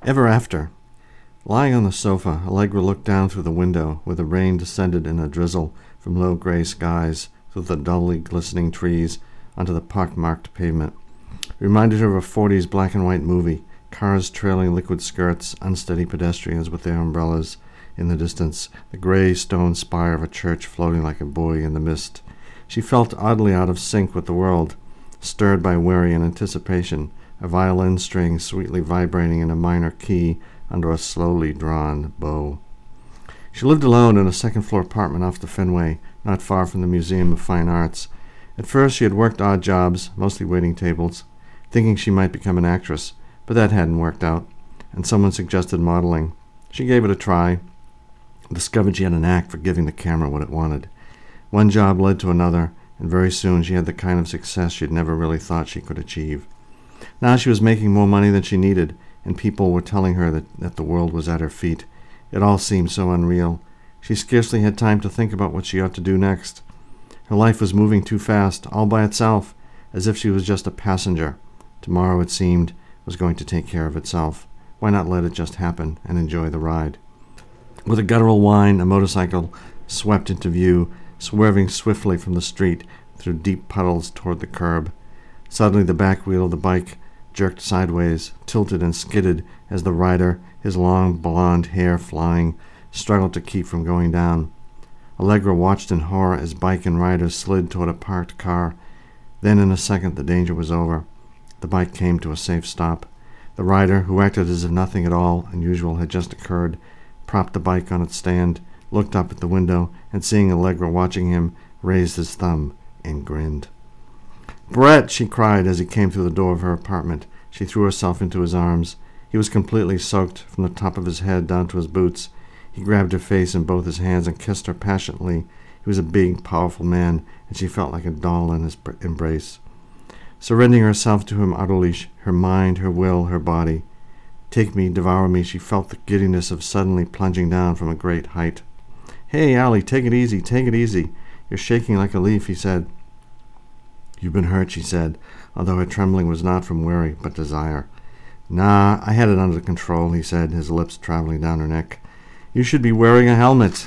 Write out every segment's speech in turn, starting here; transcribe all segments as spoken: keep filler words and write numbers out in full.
Ever after. Lying on the sofa, Allegra looked down through the window where the rain descended in a drizzle from low gray skies through the dully glistening trees onto the pock-marked pavement. It reminded her of a forties black-and-white movie, cars trailing liquid skirts, unsteady pedestrians with their umbrellas in the distance, the gray stone spire of a church floating like a buoy in the mist. She felt oddly out of sync with the world, stirred by worry and anticipation, a violin string sweetly vibrating in a minor key under a slowly drawn bow. She lived alone in a second-floor apartment off the Fenway, not far from the Museum of Fine Arts. At first she had worked odd jobs, mostly waiting tables, thinking she might become an actress, but that hadn't worked out, and someone suggested modeling. She gave it a try, discovered she had a knack for giving the camera what it wanted. One job led to another, and very soon she had the kind of success she'd never really thought she could achieve. Now she was making more money than she needed, and people were telling her that, that the world was at her feet. It all seemed so unreal. She scarcely had time to think about what she ought to do next. Her life was moving too fast, all by itself, as if she was just a passenger. Tomorrow, it seemed, was going to take care of itself. Why not let it just happen and enjoy the ride? With a guttural whine, a motorcycle swept into view, swerving swiftly from the street through deep puddles toward the curb. Suddenly the back wheel of the bike jerked sideways, tilted and skidded as the rider, his long blonde hair flying, struggled to keep from going down. Allegra watched in horror as bike and rider slid toward a parked car. Then in a second the danger was over. The bike came to a safe stop. The rider, who acted as if nothing at all unusual had just occurred, propped the bike on its stand, looked up at the window, and seeing Allegra watching him, raised his thumb and grinned. "Brett!" she cried as he came through the door of her apartment. She threw herself into his arms. He was completely soaked from the top of his head down to his boots. He grabbed her face in both his hands and kissed her passionately. He was a big, powerful man, and she felt like a doll in his embrace. Surrendering herself to him utterly, her mind, her will, her body. "Take me, devour me," she felt the giddiness of suddenly plunging down from a great height. "Hey, Allie, take it easy, take it easy. You're shaking like a leaf," he said. "You've been hurt," she said, although her trembling was not from worry, but desire. "Nah, I had it under control," he said, his lips traveling down her neck. "You should be wearing a helmet."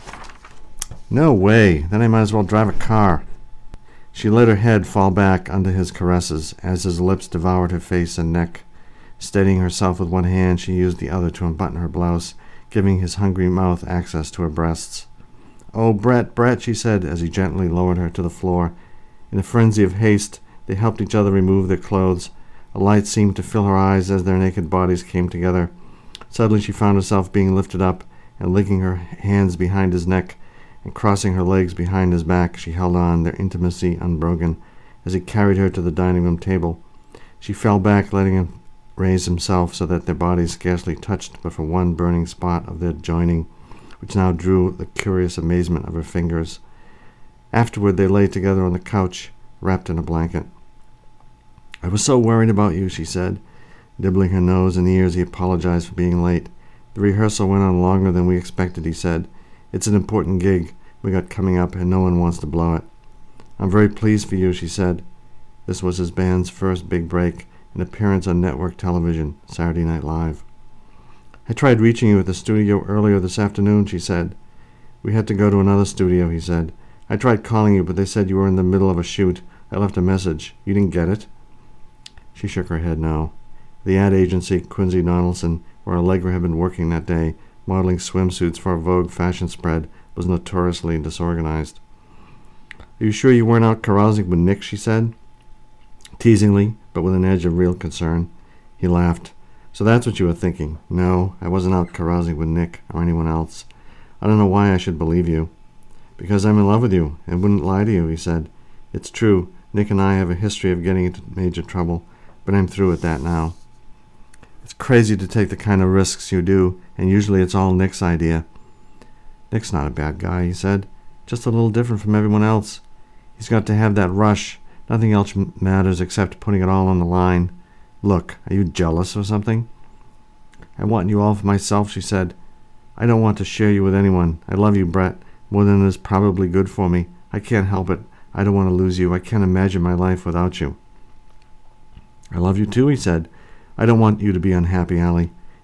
"No way. Then I might as well drive a car." She let her head fall back under his caresses as his lips devoured her face and neck. Steadying herself with one hand, she used the other to unbutton her blouse, giving his hungry mouth access to her breasts. "Oh, Brett, Brett," she said as he gently lowered her to the floor. In a frenzy of haste, they helped each other remove their clothes. A light seemed to fill her eyes as their naked bodies came together. Suddenly she found herself being lifted up, and linking her hands behind his neck and crossing her legs behind his back, she held on, their intimacy unbroken, as he carried her to the dining room table. She fell back, letting him raise himself so that their bodies scarcely touched but for one burning spot of their joining, which now drew the curious amazement of her fingers. Afterward they lay together on the couch, wrapped in a blanket. "I was so worried about you," she said. Nibbling her nose and ears, he apologized for being late. "The rehearsal went on longer than we expected," he said. "It's an important gig we got coming up, and no one wants to blow it." "I'm very pleased for you," she said. This was his band's first big break, an appearance on network television, Saturday Night Live. "I tried reaching you at the studio earlier this afternoon," she said. "We had to go to another studio," he said. "I tried calling you, but they said you were in the middle of a shoot. I left a message. You didn't get it?" She shook her head no. The ad agency, Quincy Donaldson, where Allegra had been working that day, modeling swimsuits for a Vogue fashion spread, was notoriously disorganized. "Are you sure you weren't out carousing with Nick?" she said, teasingly, but with an edge of real concern. He laughed. "So that's what you were thinking. No, I wasn't out carousing with Nick or anyone else. I don't know why I should believe you." "Because I'm in love with you and wouldn't lie to you," he said. "It's true, Nick and I have a history of getting into major trouble, but I'm through with that now." "It's crazy to take the kind of risks you do, and usually it's all Nick's idea." "Nick's not a bad guy," he said. "Just a little different from everyone else. He's got to have that rush. Nothing else matters except putting it all on the line. Look, are you jealous or something?" "I want you all for myself," she said. "I don't want to share you with anyone. I love you, Brett, more than is probably good for me. I can't help it. I don't want to lose you. I can't imagine my life without you." "I love you too," he said. "I don't want you to be unhappy, Allie.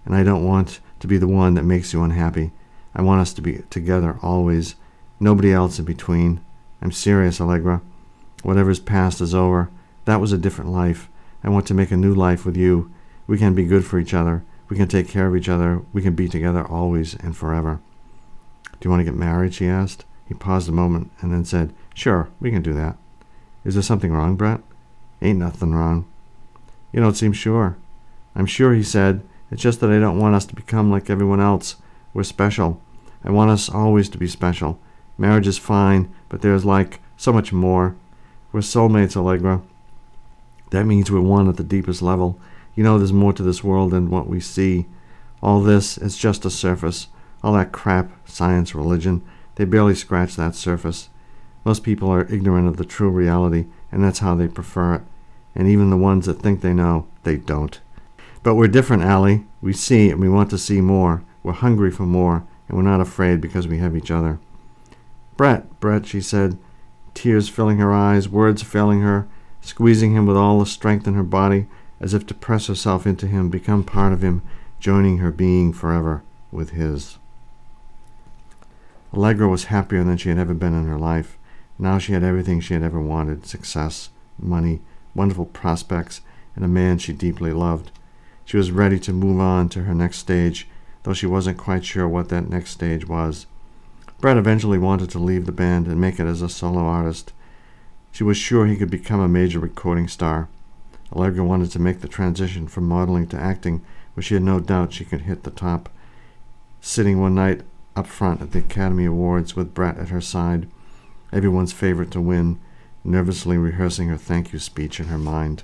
and I don't want to be the one that makes you unhappy. I want us to be together always, nobody else in between. I'm serious, Allegra. Whatever's past is over. That was a different life. I want to make a new life with you. We can be good for each other. We can take care of each other. We can be together always and forever. Do you want to get married? She asked. He paused a moment and then said, Sure, we can do that. Is there something wrong, Brett? Ain't nothing wrong. You don't seem sure. I'm sure, he said. It's just that I don't want us to become like everyone else. We're special. I want us always to be special. Marriage is fine, but there's like so much more. We're soulmates, Allegra. That means we're one at the deepest level. You know, there's more to this world than what we see. All this is just a surface. All that crap, science, religion, they barely scratch that surface. Most people are ignorant of the true reality, and that's how they prefer it. And even the ones that think they know, they don't. But we're different, Allie. We see and we want to see more. We're hungry for more, and we're not afraid because we have each other. Brett, Brett, she said, tears filling her eyes, words failing her, squeezing him with all the strength in her body, as if to press herself into him, become part of him, joining her being forever with his. Allegra was happier than she had ever been in her life. Now she had everything she had ever wanted, success, money, wonderful prospects, and a man she deeply loved. She was ready to move on to her next stage, though she wasn't quite sure what that next stage was. Brett eventually wanted to leave the band and make it as a solo artist. She was sure he could become a major recording star. Allegra wanted to make the transition from modeling to acting, where she had no doubt she could hit the top. Sitting one night up front at the Academy Awards with Brett at her side, everyone's favorite to win, nervously rehearsing her thank you speech in her mind.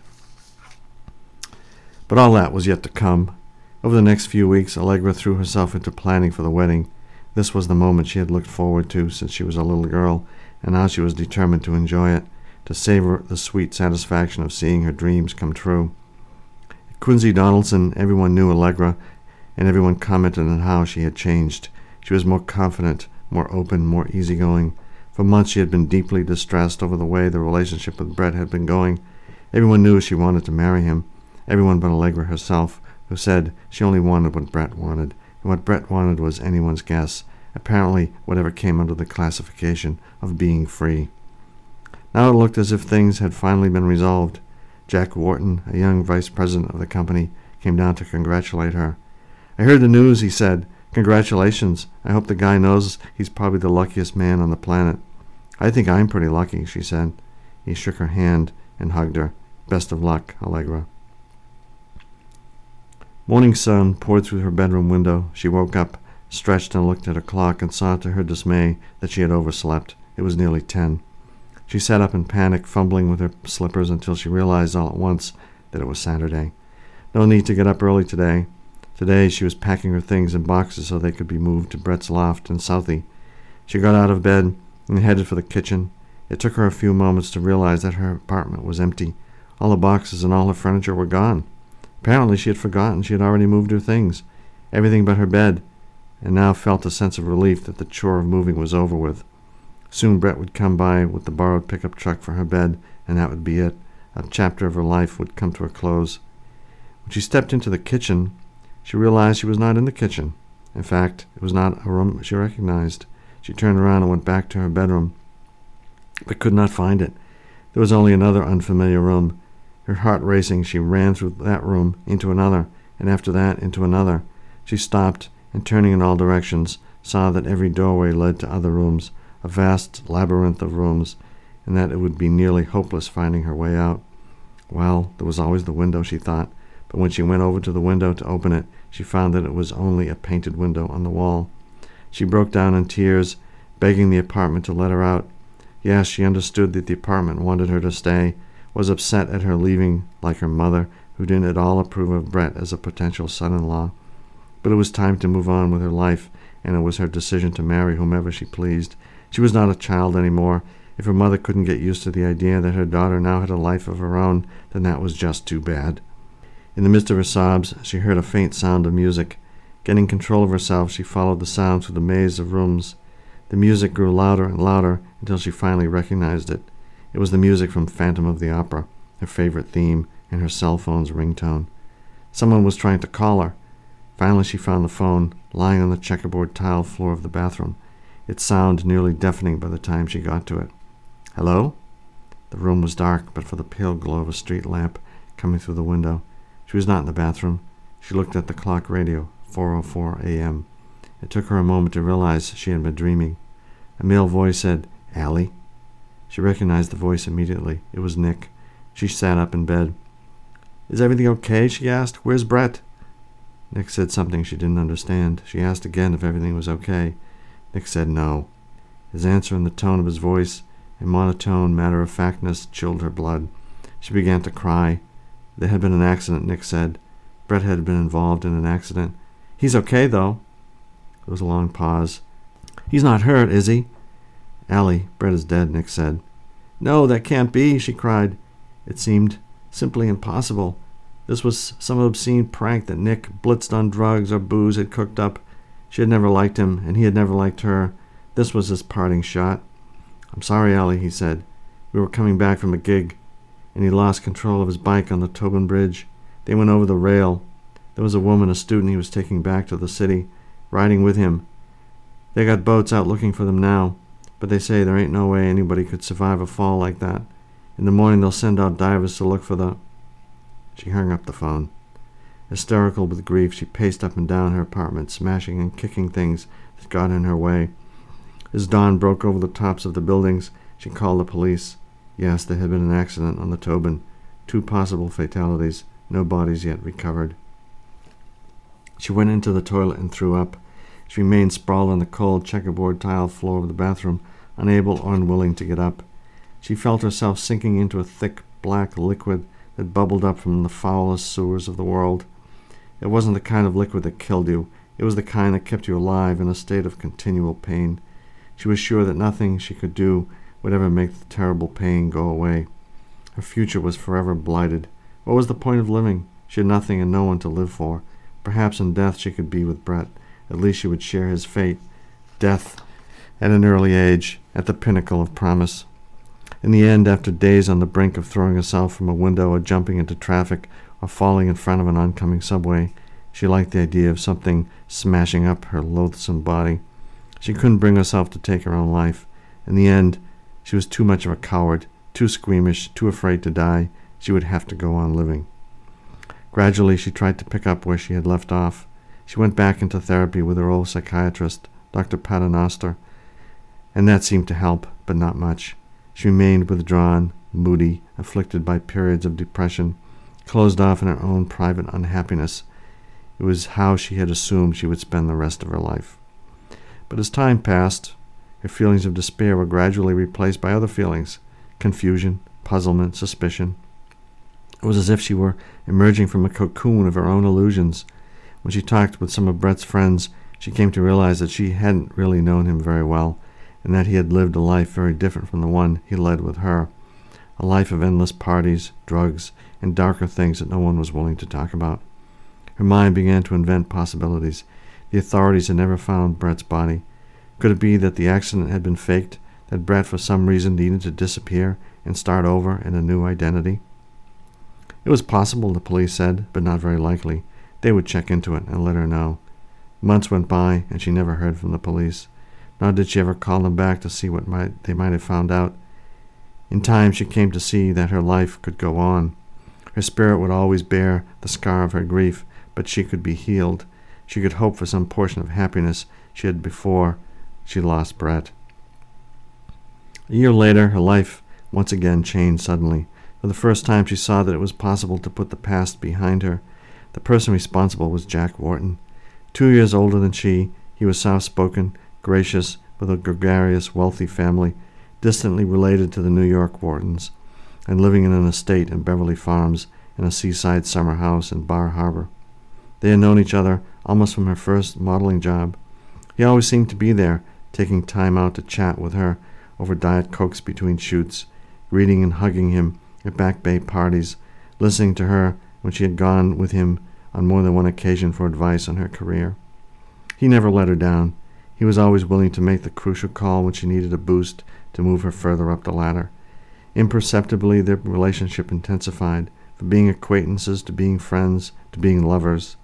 But all that was yet to come. Over the next few weeks, Allegra threw herself into planning for the wedding. This was the moment she had looked forward to since she was a little girl, and now she was determined to enjoy it, to savor the sweet satisfaction of seeing her dreams come true. At Quincy Donaldson, everyone knew Allegra, and everyone commented on how she had changed. She was more confident, more open, more easygoing. For months she had been deeply distressed over the way the relationship with Brett had been going. Everyone knew she wanted to marry him, everyone but Allegra herself, who said she only wanted what Brett wanted, and what Brett wanted was anyone's guess, apparently whatever came under the classification of being free. Now it looked as if things had finally been resolved. Jack Wharton, a young vice president of the company, came down to congratulate her. I heard the news, he said. Congratulations. I hope the guy knows he's probably the luckiest man on the planet. I think I'm pretty lucky, she said. He shook her hand and hugged her. Best of luck, Allegra. Morning sun poured through her bedroom window. She woke up, stretched and looked at her clock and saw to her dismay that she had overslept. It was nearly ten. She sat up in panic, fumbling with her slippers until she realized all at once that it was Saturday. No need to get up early today. Today she was packing her things in boxes so they could be moved to Brett's loft in Southie. She got out of bed and headed for the kitchen. It took her a few moments to realize that her apartment was empty. All the boxes and all her furniture were gone. Apparently she had forgotten she had already moved her things, everything but her bed, and now felt a sense of relief that the chore of moving was over with. Soon Brett would come by with the borrowed pickup truck for her bed, and that would be it. A chapter of her life would come to a close. When she stepped into the kitchen, she realized she was not in the kitchen. In fact, it was not a room she recognized. She turned around and went back to her bedroom, but could not find it. There was only another unfamiliar room. Her heart racing, she ran through that room into another, and after that into another. She stopped, and turning in all directions, saw that every doorway led to other rooms, a vast labyrinth of rooms, and that it would be nearly hopeless finding her way out. Well, there was always the window, she thought, but when she went over to the window to open it, she found that it was only a painted window on the wall. She broke down in tears, begging the apartment to let her out. Yes, she understood that the apartment wanted her to stay, was upset at her leaving like her mother, who didn't at all approve of Brett as a potential son-in-law. But it was time to move on with her life, and it was her decision to marry whomever she pleased. She was not a child any more. If her mother couldn't get used to the idea that her daughter now had a life of her own, then that was just too bad. In the midst of her sobs, she heard a faint sound of music. Getting control of herself, she followed the sound through the maze of rooms. The music grew louder and louder until she finally recognized it. It was the music from Phantom of the Opera, her favorite theme, and her cell phone's ringtone. Someone was trying to call her. Finally she found the phone, lying on the checkerboard tile floor of the bathroom, its sound nearly deafening by the time she got to it. "Hello?" The room was dark, but for the pale glow of a street lamp coming through the window. She was not in the bathroom. She looked at the clock radio, four oh four a.m. It took her a moment to realize she had been dreaming. A male voice said, "Allie?" She recognized the voice immediately. It was Nick. She sat up in bed. "Is everything okay?" she asked. "Where's Brett?" Nick said something she didn't understand. She asked again if everything was okay. Nick said no. His answer and the tone of his voice, a monotone matter-of-factness, chilled her blood. She began to cry. There had been an accident, Nick said. Brett had been involved in an accident. "He's okay, though." There was a long pause. "He's not hurt, is he?" "Allie, Brett is dead," Nick said. "No, that can't be," she cried. It seemed simply impossible. This was some obscene prank that Nick, blitzed on drugs or booze, had cooked up. She had never liked him, and he had never liked her. This was his parting shot. "I'm sorry, Allie," he said. "We were coming back from a gig," and he lost control of his bike on the Tobin Bridge. They went over the rail. There was a woman, a student he was taking back to the city, riding with him. They got boats out looking for them now, but they say there ain't no way anybody could survive a fall like that. In the morning they'll send out divers to look for the... She hung up the phone. Hysterical with grief, she paced up and down her apartment, smashing and kicking things that got in her way. As dawn broke over the tops of the buildings, she called the police. Yes, there had been an accident on the Tobin. Two possible fatalities, no bodies yet recovered. She went into the toilet and threw up. She remained sprawled on the cold checkerboard tile floor of the bathroom, unable or unwilling to get up. She felt herself sinking into a thick, black liquid that bubbled up from the foulest sewers of the world. It wasn't the kind of liquid that killed you. It was the kind that kept you alive in a state of continual pain. She was sure that nothing she could do would ever make the terrible pain go away. Her future was forever blighted. What was the point of living? She had nothing and no one to live for. Perhaps in death she could be with Brett. At least she would share his fate. Death, at an early age, at the pinnacle of promise. In the end, after days on the brink of throwing herself from a window or jumping into traffic or falling in front of an oncoming subway, she liked the idea of something smashing up her loathsome body. She couldn't bring herself to take her own life. In the end, she was too much of a coward, too squeamish, too afraid to die. She would have to go on living. Gradually, she tried to pick up where she had left off. She went back into therapy with her old psychiatrist, Doctor Paternoster, and that seemed to help, but not much. She remained withdrawn, moody, afflicted by periods of depression, closed off in her own private unhappiness. It was how she had assumed she would spend the rest of her life. But as time passed, her feelings of despair were gradually replaced by other feelings, confusion, puzzlement, suspicion. It was as if she were emerging from a cocoon of her own illusions. When she talked with some of Brett's friends, she came to realize that she hadn't really known him very well, and that he had lived a life very different from the one he led with her, a life of endless parties, drugs, and darker things that no one was willing to talk about. Her mind began to invent possibilities. The authorities had never found Brett's body. Could it be that the accident had been faked, that Brett for some reason needed to disappear and start over in a new identity? It was possible, the police said, but not very likely. They would check into it and let her know. Months went by, and she never heard from the police. Nor did she ever call them back to see what might, they might have found out. In time she came to see that her life could go on. Her spirit would always bear the scar of her grief, but she could be healed. She could hope for some portion of happiness she had before she lost Brett. A year later, her life once again changed suddenly. For the first time she saw that it was possible to put the past behind her. The person responsible was Jack Wharton. Two years older than she, he was soft-spoken, gracious, with a gregarious, wealthy family, distantly related to the New York Whartons, and living in an estate in Beverly Farms and a seaside summer house in Bar Harbor. They had known each other almost from her first modeling job. He always seemed to be there, taking time out to chat with her over Diet Cokes between shoots, greeting and hugging him at Back Bay parties, listening to her when she had gone with him on more than one occasion for advice on her career. He never let her down. He was always willing to make the crucial call when she needed a boost to move her further up the ladder. Imperceptibly, their relationship intensified, from being acquaintances to being friends to being lovers.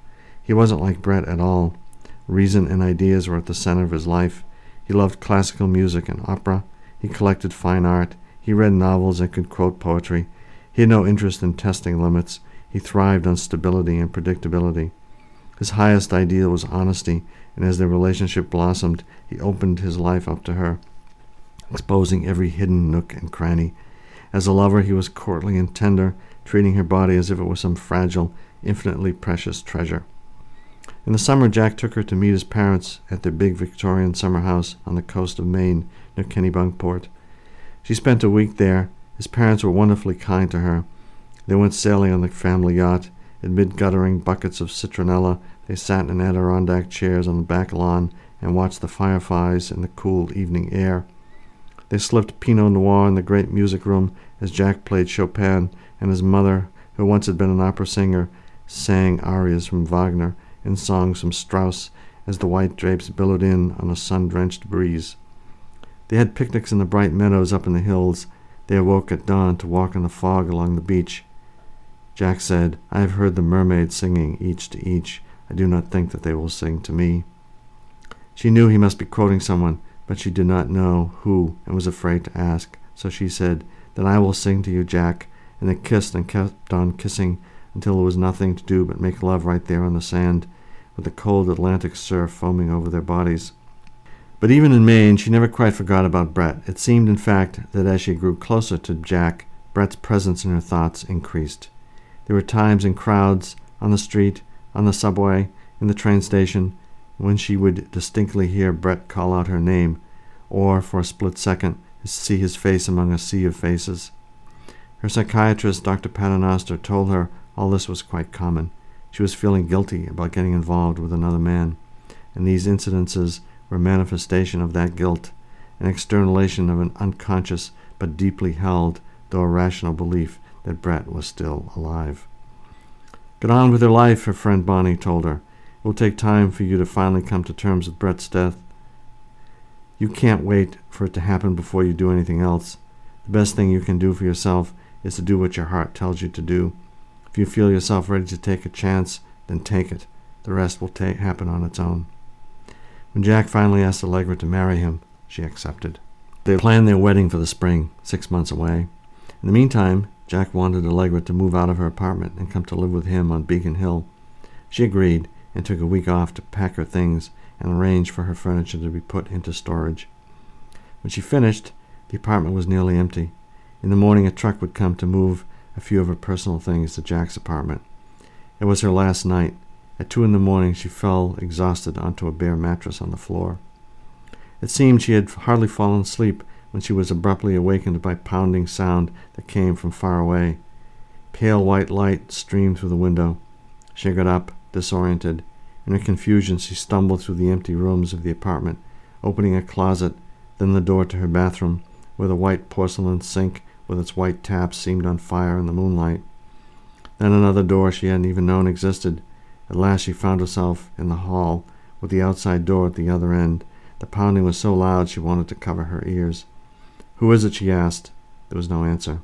He wasn't like Brett at all. Reason and ideas were at the center of his life. He loved classical music and opera. He collected fine art. He read novels and could quote poetry. He had no interest in testing limits. He thrived on stability and predictability. His highest ideal was honesty, and as their relationship blossomed, he opened his life up to her, exposing every hidden nook and cranny. As a lover, he was courtly and tender, treating her body as if it was some fragile, infinitely precious treasure. In the summer, Jack took her to meet his parents at their big Victorian summer house on the coast of Maine near Kennebunkport. She spent a week there. His parents were wonderfully kind to her. They went sailing on the family yacht. Amid guttering buckets of citronella, they sat in Adirondack chairs on the back lawn and watched the fireflies in the cool evening air. They slipped Pinot Noir in the great music room as Jack played Chopin, and his mother, who once had been an opera singer, sang arias from Wagner and songs from Strauss as the white drapes billowed in on a sun-drenched breeze. They had picnics in the bright meadows up in the hills. They awoke at dawn to walk in the fog along the beach. Jack said, "I have heard the mermaids singing each to each. I do not think that they will sing to me." She knew he must be quoting someone, but she did not know who and was afraid to ask. So she said, "Then I will sing to you, Jack," and they kissed and kept on kissing until there was nothing to do but make love right there on the sand, with the cold Atlantic surf foaming over their bodies. But even in Maine, she never quite forgot about Brett. It seemed, in fact, that as she grew closer to Jack, Brett's presence in her thoughts increased. There were times in crowds, on the street, on the subway, in the train station, when she would distinctly hear Brett call out her name, or, for a split second, see his face among a sea of faces. Her psychiatrist, Doctor Paternoster, told her all this was quite common. She was feeling guilty about getting involved with another man, and these incidences were a manifestation of that guilt, an externalization of an unconscious but deeply held, though irrational belief that Brett was still alive. "Get on with your life," her friend Bonnie told her. "It will take time for you to finally come to terms with Brett's death. You can't wait for it to happen before you do anything else. The best thing you can do for yourself is to do what your heart tells you to do. If you feel yourself ready to take a chance, then take it. The rest will ta- happen on its own." When Jack finally asked Allegra to marry him, she accepted. They planned their wedding for the spring, six months away. In the meantime, Jack wanted Allegra to move out of her apartment and come to live with him on Beacon Hill. She agreed and took a week off to pack her things and arrange for her furniture to be put into storage. When she finished, the apartment was nearly empty. In the morning, a truck would come to move a few of her personal things to Jack's apartment. It was her last night. At two in the morning, she fell exhausted onto a bare mattress on the floor. It seemed she had hardly fallen asleep when she was abruptly awakened by pounding sound that came from far away. Pale white light streamed through the window. She got up, disoriented. In her confusion, she stumbled through the empty rooms of the apartment, opening a closet, then the door to her bathroom, where the white porcelain sink with its white taps seemed on fire in the moonlight. Then another door she hadn't even known existed. At last she found herself in the hall, with the outside door at the other end. The pounding was so loud she wanted to cover her ears. "Who is it?" she asked. There was no answer.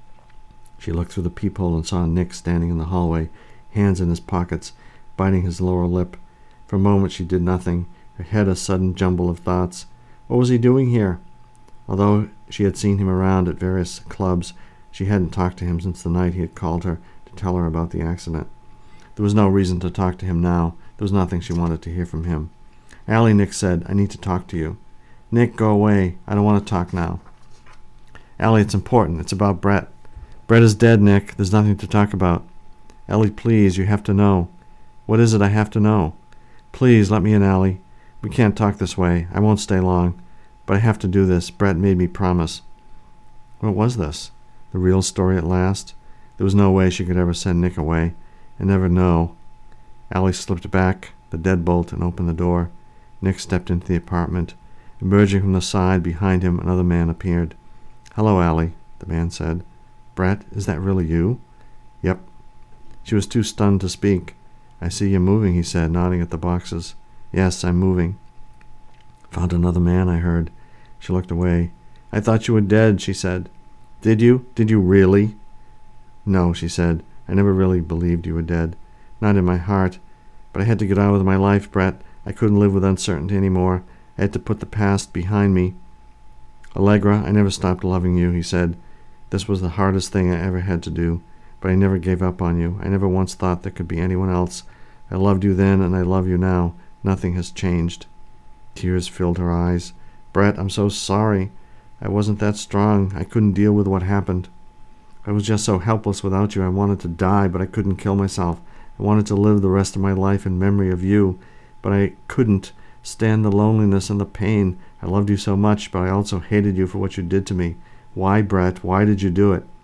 She looked through the peephole and saw Nick standing in the hallway, hands in his pockets, biting his lower lip. For a moment she did nothing, her head a sudden jumble of thoughts. What was he doing here? Although she had seen him around at various clubs, she hadn't talked to him since the night he had called her to tell her about the accident. There was no reason to talk to him now. There was nothing she wanted to hear from him. "Allie," Nick said, "I need to talk to you." "Nick, go away. I don't want to talk now." "Allie, it's important. It's about Brett." "Brett is dead, Nick. There's nothing to talk about." "Allie, please, you have to know." "What is it I have to know?" "Please, let me in, Allie. We can't talk this way. I won't stay long. But I have to do this. Brett made me promise." What was this? The real story at last? There was no way she could ever send Nick away, and never know. Allie slipped back the deadbolt and opened the door. Nick stepped into the apartment. Emerging from the side behind him, another man appeared. "Hello, Allie," the man said. "Brett, is that really you?" "Yep." She was too stunned to speak. "I see you're moving," he said, nodding at the boxes. "Yes, I'm moving." "Found another man," I heard. She looked away. "I thought you were dead," she said. "Did you? Did you really?" "No," she said. "I never really believed you were dead. Not in my heart. But I had to get on with my life, Brett. I couldn't live with uncertainty anymore. I had to put the past behind me. Allegra, I never stopped loving you, he said. This was the hardest thing I ever had to do, but I never gave up on you. I never once thought there could be anyone else. I loved you then, and I love you now. Nothing has changed. Tears filled her eyes. Brett, I'm so sorry. I wasn't that strong. I couldn't deal with what happened. I was just so helpless without you. I wanted to die, but I couldn't kill myself. I wanted to live the rest of my life in memory of you, but I couldn't stand the loneliness and the pain. I loved you so much, but I also hated you for what you did to me. Why, Brett? Why did you do it?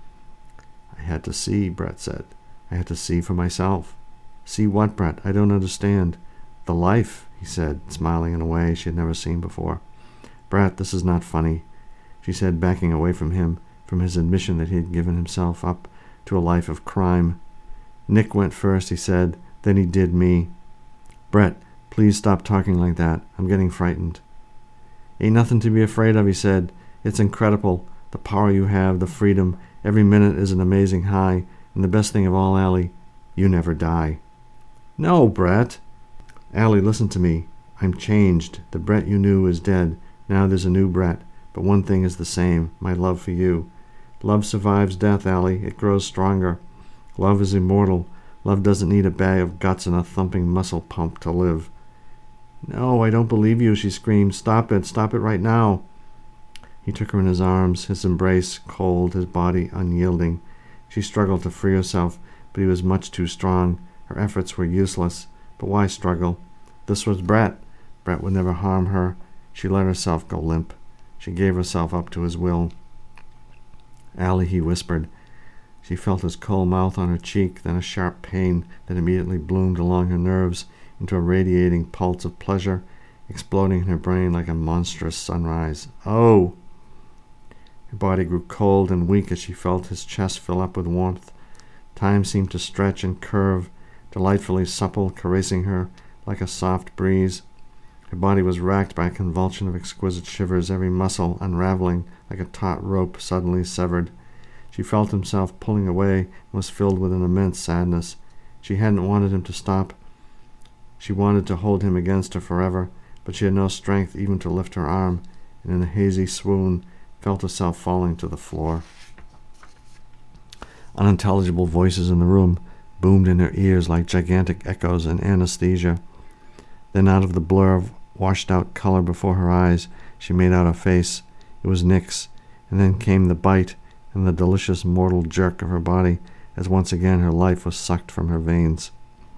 I had to see, Brett said. I had to see for myself. See what, Brett? I don't understand. The life, he said, smiling in a way she had never seen before. Brett, this is not funny, she said, backing away from him, from his admission that he had given himself up to a life of crime. Nick went first, he said. Then he did me. Brett, please stop talking like that. I'm getting frightened. Ain't nothing to be afraid of, he said. It's incredible, the power you have, the freedom. Every minute is an amazing high. And the best thing of all, Allie, you never die. No, Brett. Allie, listen to me. I'm changed. The Brett you knew is dead. Now there's a new Brett. But one thing is the same, my love for you. Love survives death, Allie. It grows stronger. Love is immortal. Love doesn't need a bag of guts and a thumping muscle pump to live. No, I don't believe you, she screamed. Stop it. Stop it right now. He took her in his arms, his embrace cold, his body unyielding. She struggled to free herself, but he was much too strong. Her efforts were useless. But why struggle? This was Brett. Brett would never harm her. She let herself go limp. She gave herself up to his will. Allie, he whispered. She felt his cold mouth on her cheek, then a sharp pain that immediately bloomed along her nerves into a radiating pulse of pleasure, exploding in her brain like a monstrous sunrise. Oh! Her body grew cold and weak as she felt his chest fill up with warmth. Time seemed to stretch and curve, delightfully supple, caressing her like a soft breeze. Her body was racked by a convulsion of exquisite shivers, every muscle unraveling like a taut rope suddenly severed. She felt himself pulling away and was filled with an immense sadness. She hadn't wanted him to stop. She wanted to hold him against her forever, but she had no strength even to lift her arm, and in a hazy swoon felt herself falling to the floor. Unintelligible voices in the room boomed in her ears like gigantic echoes in anesthesia. Then out of the blur of washed-out color before her eyes, she made out a face. It was Nick's, and then came the bite and the delicious mortal jerk of her body as once again her life was sucked from her veins.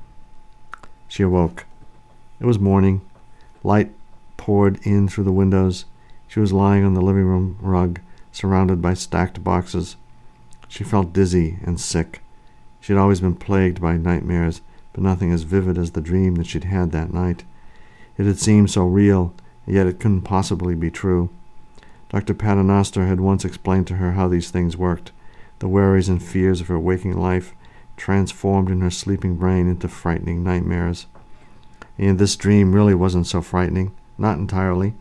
She awoke. It was morning. Light poured in through the windows. She was lying on the living room rug, surrounded by stacked boxes. She felt dizzy and sick. She had always been plagued by nightmares, but nothing as vivid as the dream that she'd had that night. It had seemed so real, and yet it couldn't possibly be true. Doctor Paternoster had once explained to her how these things worked. The worries and fears of her waking life transformed in her sleeping brain into frightening nightmares. And this dream really wasn't so frightening. Not entirely.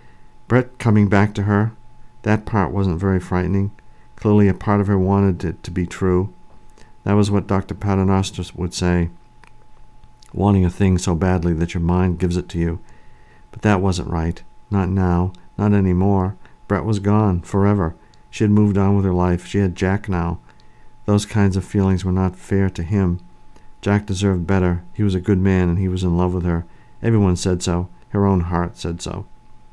Brett coming back to her, that part wasn't very frightening. Clearly a part of her wanted it to be true. That was what Doctor Paternoster would say. Wanting a thing so badly that your mind gives it to you. But that wasn't right. Not now. Not anymore. Brett was gone. Forever. She had moved on with her life. She had Jack now. Those kinds of feelings were not fair to him. Jack deserved better. He was a good man, and he was in love with her. Everyone said so. Her own heart said so.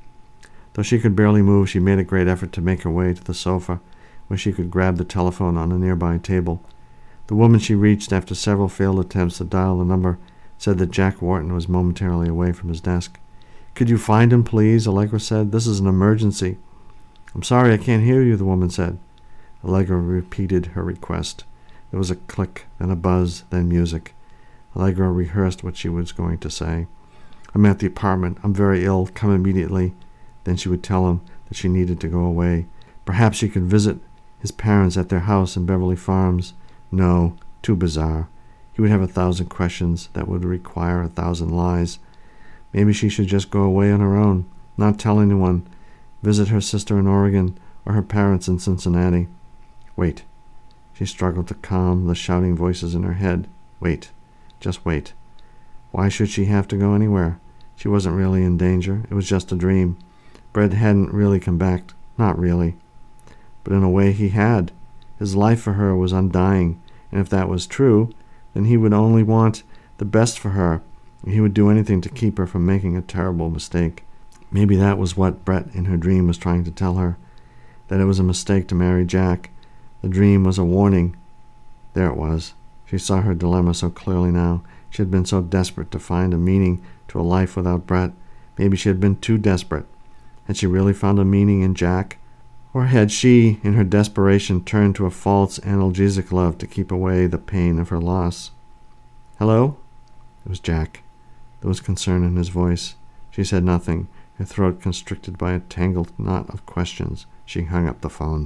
Though she could barely move, she made a great effort to make her way to the sofa, where she could grab the telephone on a nearby table. The woman she reached after several failed attempts to dial the number said that Jack Wharton was momentarily away from his desk. "Could you find him, please?" Allegra said. "This is an emergency." "I'm sorry, I can't hear you," the woman said. Allegra repeated her request. There was a click, then a buzz, then music. Allegra rehearsed what she was going to say. "I'm at the apartment. I'm very ill. Come immediately." Then she would tell him that she needed to go away. Perhaps she could visit his parents at their house in Beverly Farms. No, too bizarre. He would have a thousand questions that would require a thousand lies. Maybe she should just go away on her own, not tell anyone, visit her sister in Oregon or her parents in Cincinnati. Wait. She struggled to calm the shouting voices in her head. Wait. Just wait. Why should she have to go anywhere? She wasn't really in danger. It was just a dream. Brett hadn't really come back. Not really. But in a way he had. His life for her was undying, and if that was true, then he would only want the best for her, and he would do anything to keep her from making a terrible mistake. Maybe that was what Brett in her dream was trying to tell her, that it was a mistake to marry Jack. The dream was a warning. There it was. She saw her dilemma so clearly now. She had been so desperate to find a meaning to a life without Brett. Maybe she had been too desperate. Had she really found a meaning in Jack? Or had she, in her desperation, turned to a false analgesic love to keep away the pain of her loss? Hello? It was Jack. There was concern in his voice. She said nothing, her throat constricted by a tangled knot of questions. She hung up the phone.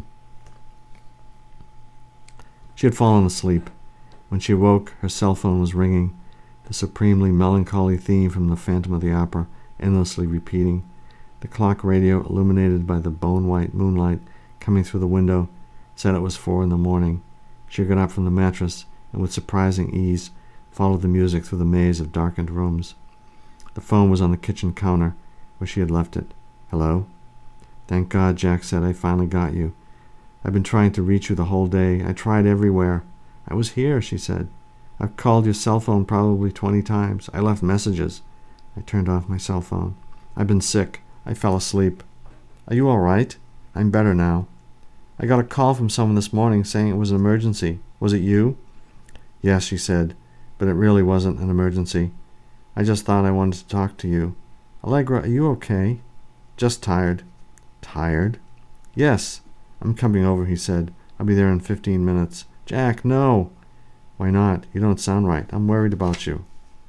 She had fallen asleep. When she woke, her cell phone was ringing, the supremely melancholy theme from the Phantom of the Opera endlessly repeating. The clock radio, illuminated by the bone-white moonlight coming through the window, said it was four in the morning. She got up from the mattress and with surprising ease followed the music through the maze of darkened rooms. The phone was on the kitchen counter where she had left it. Hello? Thank God, Jack said. I finally got you. I've been trying to reach you the whole day. I tried everywhere. I was here, she said. I've called your cell phone probably twenty times. I left messages. I turned off my cell phone. I've been sick. I fell asleep. Are you all right? I'm better now. I got a call from someone this morning saying it was an emergency. Was it you? Yes, she said, but it really wasn't an emergency. I just thought I wanted to talk to you. Allegra, are you okay? Just tired. Tired? Yes. I'm coming over, he said. I'll be there in fifteen minutes. Jack, no. Why not? You don't sound right. I'm worried about you.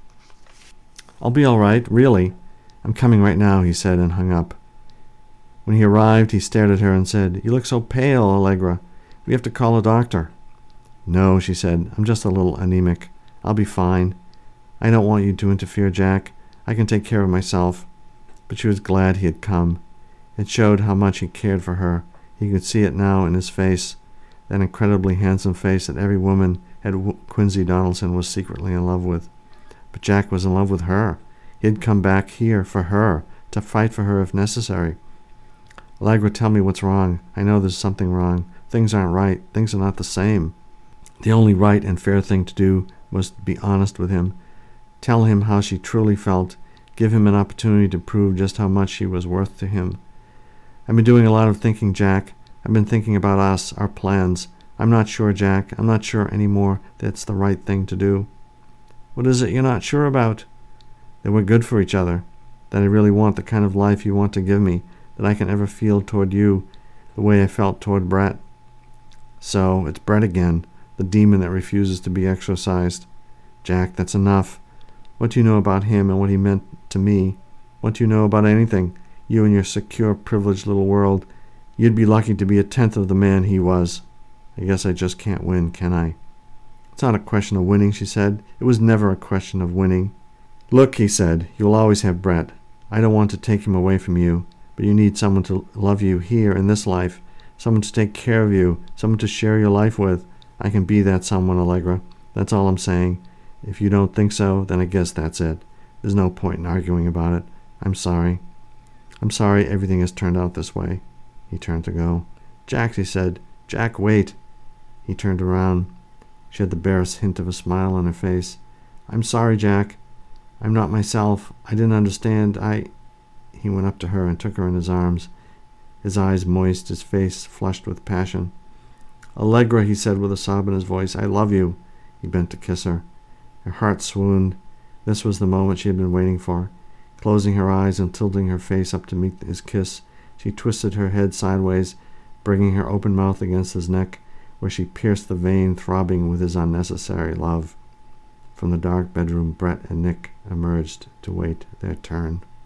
I'll be all right, really. I'm coming right now, he said, and hung up. When he arrived, he stared at her and said, You look so pale, Allegra. We have to call a doctor. No, she said. I'm just a little anemic. I'll be fine. I don't want you to interfere, Jack. I can take care of myself. But she was glad he had come. It showed how much he cared for her. He could see it now in his face, that incredibly handsome face that every woman at Quincy Donaldson was secretly in love with. But Jack was in love with her. He had come back here for her, to fight for her if necessary. Allegra, tell me what's wrong. I know there's something wrong. Things aren't right. Things are not the same. The only right and fair thing to do was to be honest with him. Tell him how she truly felt. Give him an opportunity to prove just how much she was worth to him. I've been doing a lot of thinking, Jack. I've been thinking about us, our plans. I'm not sure, Jack. I'm not sure anymore that's the right thing to do. What is it you're not sure about? That we're good for each other. That I really want the kind of life you want to give me. That I can ever feel toward you the way I felt toward Brett. So, it's Brett again, the demon that refuses to be exorcised. Jack, that's enough. What do you know about him and what he meant to me? What do you know about anything? You and your secure, privileged little world. You'd be lucky to be a tenth of the man he was. I guess I just can't win, can I? It's not a question of winning, she said. It was never a question of winning. Look, he said, you'll always have Brett. I don't want to take him away from you, but you need someone to love you here in this life, someone to take care of you, someone to share your life with. I can be that someone, Allegra. That's all I'm saying. If you don't think so, then I guess that's it. There's no point in arguing about it. I'm sorry. I'm sorry everything has turned out this way. He turned to go. Jack, he said. Jack, wait. He turned around. She had the barest hint of a smile on her face. I'm sorry, Jack. I'm not myself. I didn't understand. I... He went up to her and took her in his arms, his eyes moist, his face flushed with passion. Allegra, he said with a sob in his voice, I love you. He bent to kiss her. Her heart swooned. This was the moment she had been waiting for. Closing her eyes and tilting her face up to meet his kiss, she twisted her head sideways, bringing her open mouth against his neck, where she pierced the vein throbbing with his unnecessary love. From the dark bedroom, Brett and Nick emerged to wait their turn.